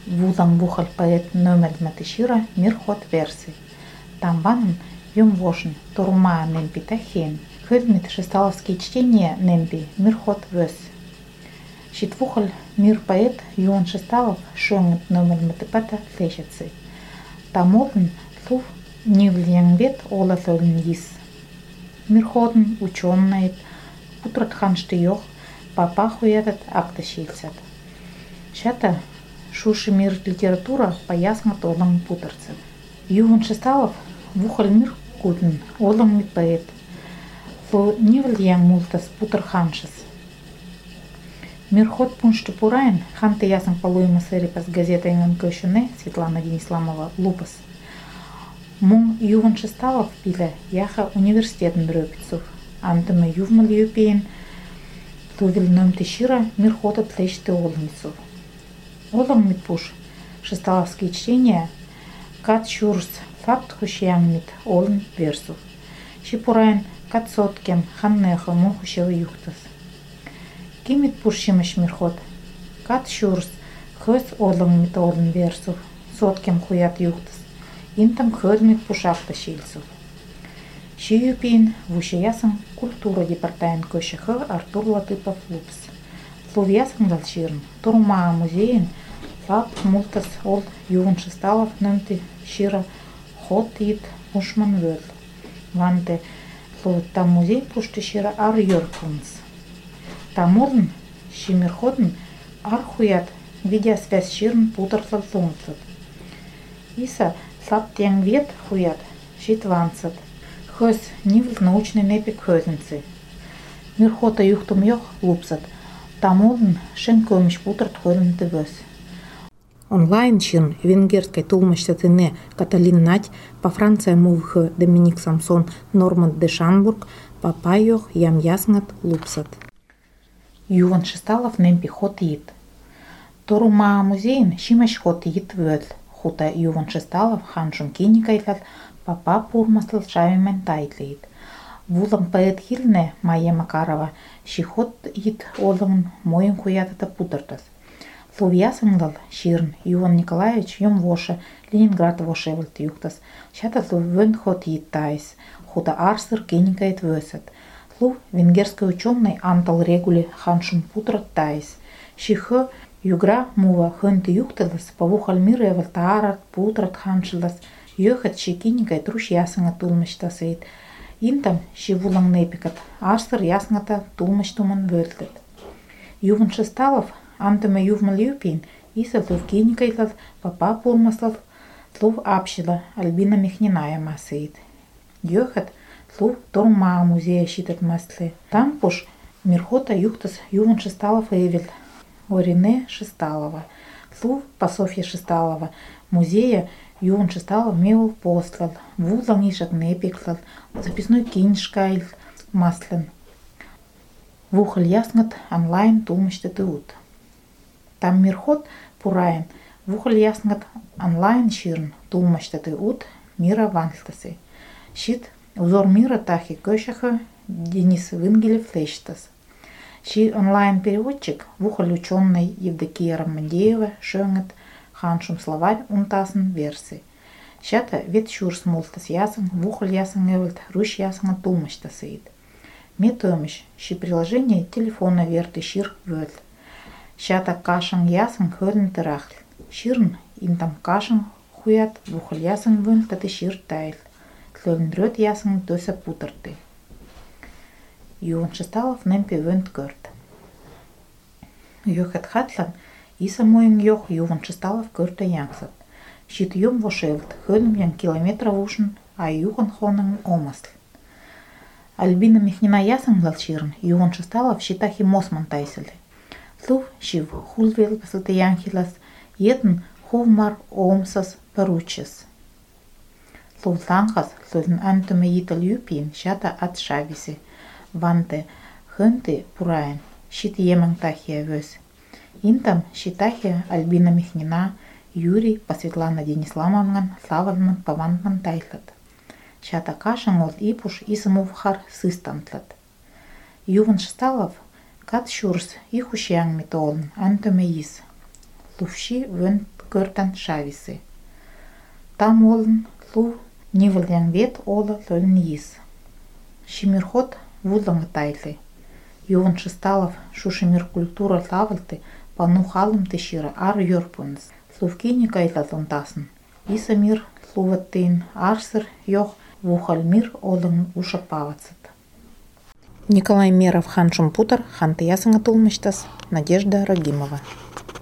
вулан бухал поэт нөмелмәте шира мир ход версий. Там ванн юм вошен турма немпи тахен. Хөлмит шесталовские чтения немпи мир ход вес. Щитвухал мир поэт Юан Шесталов шонгет нөмелмәте пата лещецы. Тамолн лув нивльянгбет ола сөлн йис. Мир ходен ученый утрат ханштиёх папа хуятат акташильцат. Шата шуши мир литература пояснат олам путарцев. Юан Шесталов вухал мир куден олам мит поэт. Фо нивльянг мултас путар ханшес. Мир ход пуншты пурайн ханты ясен полуема серипас газета инган көшіне Светлана Денисламова лупас. Мун Юван Шесталов пиле яха университетен дрөпицов. Антыме ювмал юпейн тувил нөмте шира мир хода тлещты олмицов. Олам мит пуш шесталовские чтения кат шурс факт хушьян мит олм версов. Шипурайн кат соткем ханнеха мухушева юхтас. Кимит пушимаш мир ход кат шурс хөс олам мит олм версов соткем хуят юхтас. Интам хөлмит пушахта шильцов. Шиюпин вушаясан культура департамент көшіхі Артур Латыпов лупс. Словиясан далширн турма музейн фап мултас ол Юван Шесталов нөмті шира ход ит ушман вөл. Ванте словта музей пушты шира ар йоркунс. Тамолн шимир ходн ар хуят видеосвязь ширн путарслал сумцат. Иса саптян вет хуят шитванцат. Хөс нивл научный непик хөзенцы. Мир хота юхтум йох лупсат. Тамолн шен көміш путарт хөлін тывөс. Онлайн шин венгерской тулмаштатыне Каталин Нать, по Франция мувхы Доминик Самсон, Норманд де Шанбург, папа йох ям яснат лупсат. Юван Шесталов немпи хот ит. Торума музейн шимаш хот ит вөл. Хута Юван Шесталов ханшун киникайфат папа пурмаслал шавимен тайтлит. Вулам поэт хилне Майя Макарова шихот ит олам моим хуятата путартас. Словиясангал ширн Юван Николаевич юм воша Ленинград вошевалт юхтас. Шата словен хот ит тайс. Хута арсыр киникайт весет. Слов венгерский ученый Антал Регули ханшун путрат тайс. Шихы югра мува хынты юхталас павухал миревал таарат путрат ханшылас. Йохат шикиникай труш ясыңа тулмыштасыйт. Интам шивулаң непикат арсыр ясыңата тулмыштуман вөлтет. Юван Шесталов антыме ювмал юпин иса ловкиникайлал папа пурмаслал слов апшила Альбина Михниная масыйт. Йохат слов торма музея щитат маслы. Там пуш мирхота юхтас Юван Шесталов эвел. Орине Шесталова. Слов по Софье Шесталова музея Юван Шесталов мел послал, вулан ишак непиклал, записной киншкайл маслен. Вухал яснат онлайн тулмыштаты ут. Там мирхот пурайн, вухал яснат онлайн ширн тулмыштаты ут мира ванлтасы. Щит узор мира тахи көшаха Денис Вингелев лещтас. Щи онлайн переводчик вухал ученый Евдокия Романдеева шöngет ханшум словарь унтасын версий. Шата вет шурс мултас ясын, вухал ясын эвэлт, руш ясыңа тулмыштасыйт. Метөміш, ши приложение телефона верты шир вөл. Шата кашын ясын хөлін тырахл. Ширн интам кашын хуят, вухал ясын вөл таты шир тайл. Тлөлін рөт ясын төсі путырты. Юван Шесталов немпи вөнт көрт. Йохат хатлан иса моим йох Юван Шесталов көрті яңсат. Щит юм вошевлт, хөлім ян километра вушын, а юхан хонын омасл. Альбина Михнина ясыңлал ширн, Юван Шесталов щитахи мосман тайсылы. Слув шив хулвел пасылты яңхилас, етн хувмар омсас поручес. Слув ланхас, слув антуме йитал юпин, шата ат шависи. Ванте хынты пурайн, щит еман тахия вёс. Интам щитахия Альбина Михнина, Юрий по Светлана Денисламовнан, Славалман павантман тайлат. Шата кашан олд ипуш исымувхар сыстантлат. Юван Шесталов кат шурс ихушьяң митолн антоме ис. Лувши вен көртän шависы. Там олын лу нивыльян вет ола лөлін ес. Шимирхот вуллаңы тайлы. Юван шысталов шушимир культура лавылты пану халым тышира ар йорпуныз. Лувкини кайлалын тасын. Иса мир луваттын арсыр йох вухал мир олын ушапавацыт. Николай Меров хан Шумпутар, хан Тыясыңа Тулмыштас, Надежда Рагимова.